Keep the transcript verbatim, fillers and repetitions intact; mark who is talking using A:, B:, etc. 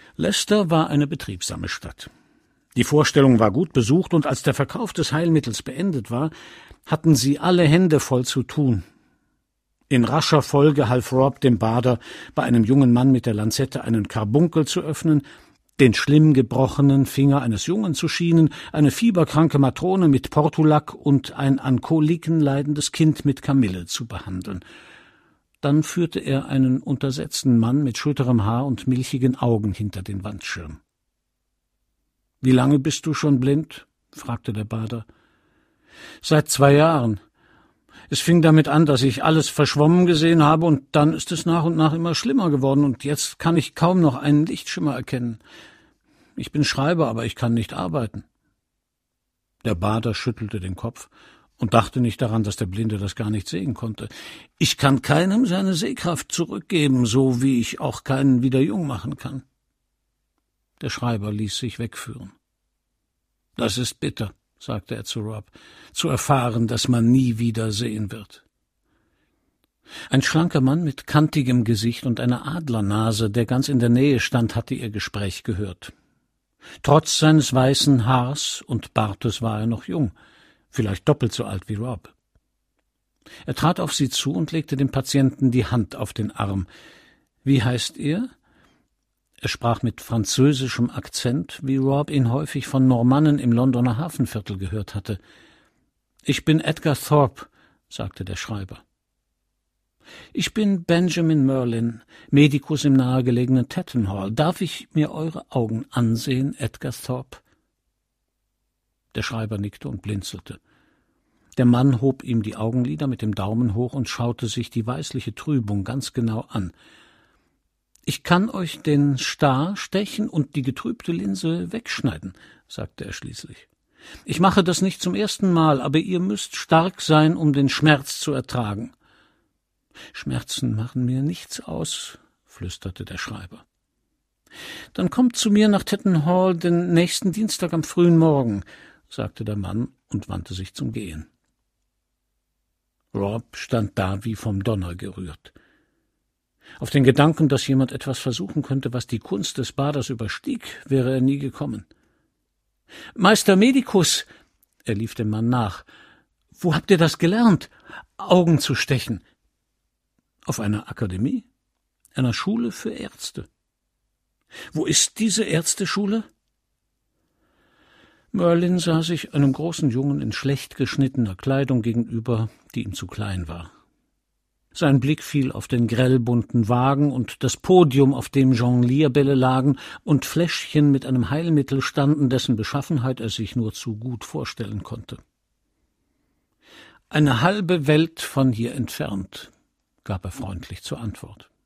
A: Leicester war eine betriebsame Stadt. Die Vorstellung war gut besucht, und als der Verkauf des Heilmittels beendet war, hatten sie alle Hände voll zu tun. In rascher Folge half Rob dem Bader, bei einem jungen Mann mit der Lanzette einen Karbunkel zu öffnen, den schlimm gebrochenen Finger eines Jungen zu schienen, eine fieberkranke Matrone mit Portulak und ein an Koliken leidendes Kind mit Kamille zu behandeln. Dann führte er einen untersetzten Mann mit schütterem Haar und milchigen Augen hinter den Wandschirm. »Wie lange bist du schon blind?« fragte der Bader. »Seit zwei Jahren. Es fing damit an, dass ich alles verschwommen gesehen habe, und dann ist es nach und nach immer schlimmer geworden, und jetzt kann ich kaum noch einen Lichtschimmer erkennen. Ich bin Schreiber, aber ich kann nicht arbeiten.« Der Bader schüttelte den Kopf und dachte nicht daran, dass der Blinde das gar nicht sehen konnte. »Ich kann keinem seine Sehkraft zurückgeben, so wie ich auch keinen wieder jung machen kann.« Der Schreiber ließ sich wegführen. »Das ist bitter«, sagte er zu Rob, »zu erfahren, dass man nie wieder sehen wird.« Ein schlanker Mann mit kantigem Gesicht und einer Adlernase, der ganz in der Nähe stand, hatte ihr Gespräch gehört. Trotz seines weißen Haars und Bartes war er noch jung, vielleicht doppelt so alt wie Rob. Er trat auf sie zu und legte dem Patienten die Hand auf den Arm. »Wie heißt ihr?« Er sprach mit französischem Akzent, wie Rob ihn häufig von Normannen im Londoner Hafenviertel gehört hatte. »Ich bin Edgar Thorpe«, sagte der Schreiber. »Ich bin Benjamin Merlin, Medikus im nahegelegenen Tettenhall. Darf ich mir eure Augen ansehen, Edgar Thorpe?« Der Schreiber nickte und blinzelte. Der Mann hob ihm die Augenlider mit dem Daumen hoch und schaute sich die weißliche Trübung ganz genau an. »Ich kann euch den Star stechen und die getrübte Linse wegschneiden«, sagte er schließlich. »Ich mache das nicht zum ersten Mal, aber ihr müsst stark sein, um den Schmerz zu ertragen.« »Schmerzen machen mir nichts aus«, flüsterte der Schreiber. »Dann kommt zu mir nach Tettenhall den nächsten Dienstag am frühen Morgen«, sagte der Mann und wandte sich zum Gehen. Rob stand da wie vom Donner gerührt. Auf den Gedanken, dass jemand etwas versuchen könnte, was die Kunst des Baders überstieg, wäre er nie gekommen. »Meister Medikus«, er lief dem Mann nach, »wo habt ihr das gelernt, Augen zu stechen?« »Auf einer Akademie, einer Schule für Ärzte.« »Wo ist diese Ärzteschule?« Merlin sah sich einem großen Jungen in schlecht geschnittener Kleidung gegenüber, die ihm zu klein war. Sein Blick fiel auf den grellbunten Wagen und das Podium, auf dem Jonglierbälle lagen und Fläschchen mit einem Heilmittel standen, dessen Beschaffenheit er sich nur zu gut vorstellen konnte. »Eine halbe Welt von hier entfernt«, gab er freundlich zur Antwort.